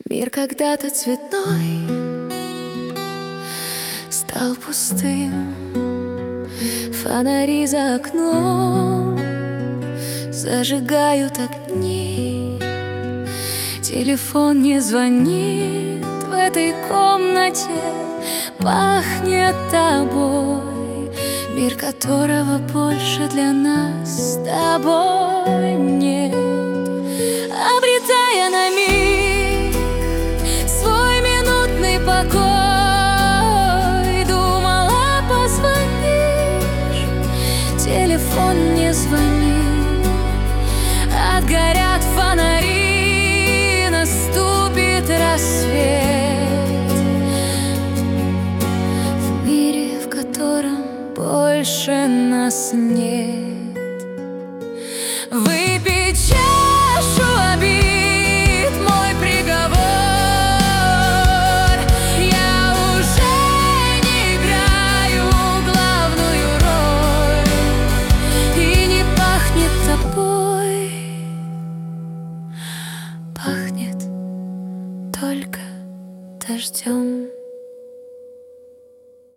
Мир когда-то цветной стал пустым. Фонари за окном зажигают огни. Телефон не звонит, в этой комнате пахнет тобой. Мир, которого больше для нас с тобой нет. Обретая на миг свой минутный покой, думала, позвонишь, телефон не звонит. Отгорят фонари, наступит рассвет. В мире, в котором больше нас нет. Выпей чашу обид, мой приговор. Я уже не играю главную роль, и не пахнет тобой, пахнет только дождем.